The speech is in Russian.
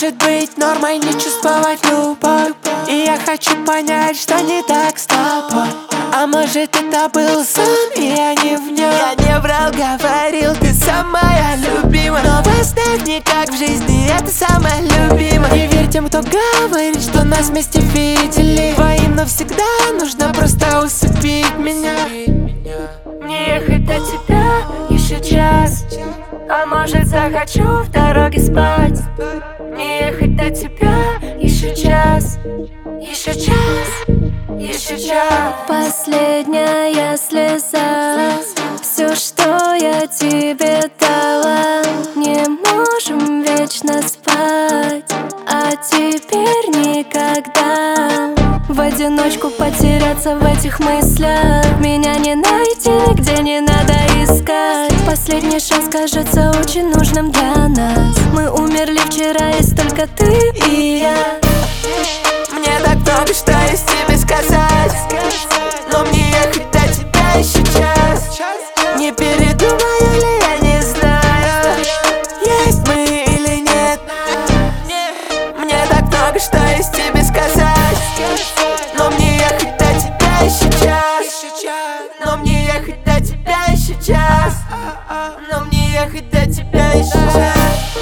может быть нормой не чувствовать любовь? И я хочу понять, что не так с тобой. А может это был сон, и я не в нем. Я не врал, говорил, ты самая любимая. Но поставь не как в жизни, это самая любимая. Не верь тем, кто говорит, что нас вместе видели. Твоим навсегда нужно просто усыпить меня. Не ехать до тебя еще час, а может захочу в дороге спать. Не ехать до тебя еще час, еще час, еще час. Последняя слеза, все, что я тебе дала. Не можем вечно спать, а теперь никогда. В одиночку потеряться в этих мыслях. Меня не найти, нигде не надо искать. Последний шанс кажется очень нужным для нас. Мы умерли вчера, есть только ты и я. Мне так много, что есть тебе сказать, но мне ехать до тебя еще час. Не передумаю ли, я не знаю, есть мы или нет. Мне так много, что есть тебе сказать, но мне ехать до тебя еще час. Но мне ехать до тебя еще час. Но мне ехать до тебя еще час.